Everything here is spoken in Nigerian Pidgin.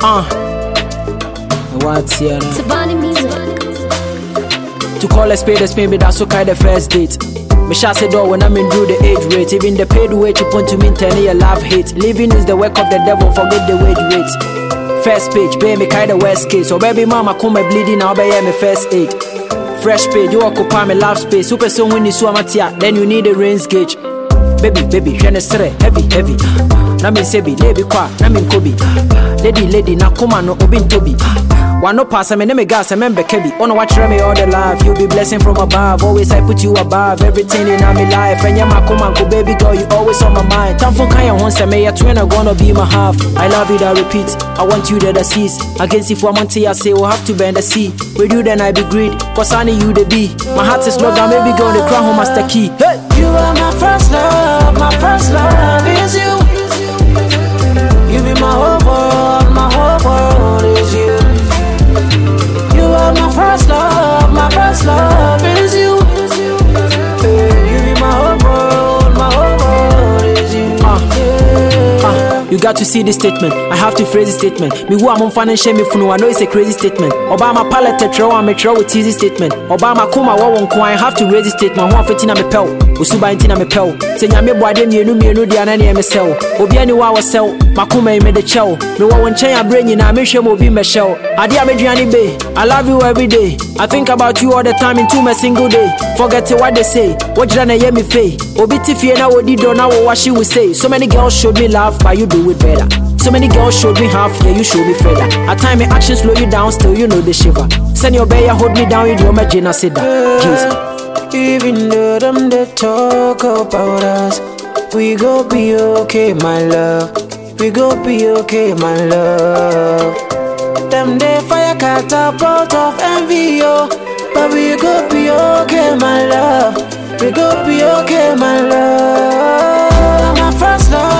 What's here now? Tabani music. To call a spade, that's so kind of first date. Me shall say door when I'm in through the age rate. Even the paid wage you point to me, tell you love hate. Living is the work of the devil, forget the wage rate. First page, pay me kind of worst case. So baby mama come my bleeding, I'll buy me first aid. Fresh page, you occupy my love space. Super soon when you swam at ya, then you need a range gauge. Baby, shine heavy. Na me sebi, lebi kwa, na me kobi. Lady, na kuma no obin tobi. One no pass, I me name gas, I remember kebi. Wanna watch me all the life, you be blessing from above. Always I put you above, everything in my life. And my come go, baby girl, you always on my mind. Time for kaya once I may twin, I gonna be my half. I love you, that repeat. I want you that I cease. Against if one month I say we'll have to bend the sea. With you then I be great, cause I need you to be. My heart is locked down, baby girl, the crown home master key. Hey! You are my first love is you. You be my whole world is you. You are my first love is you. You be my whole world is you. You got to see this statement. I have to phrase this statement. Me who I'm on financial me funu. I know it's a crazy statement. Obama palette tetra I make sure with easy statement. Obama kuma wa wonko. I have to raise this statement. Who afetina me pel. Usuba intina me pel. Say nyame boade mienu dia na na me sell. Obi ani wa sell. Makuma me the chow. Me wa won chen abre nyina me hwem obi me shell. Ade a me duane be. I love you every day. I think about you all the time into my single day. Forget what they say. What did I hear me fey? Obi tifie na wodi do na what she will say. So many girls showed me love, but you do it better. So many girls showed me half, yeah, you showed me further. At time my actions slow you down, still you know the shiver. Send your bear, hold me down, you do my Gina sit down. Even though them they talk about us, we go be okay, my love. We go be okay, my love. Them they fire catapult of envy, yo. But we go be okay, my love. We go be okay, my love. My first love.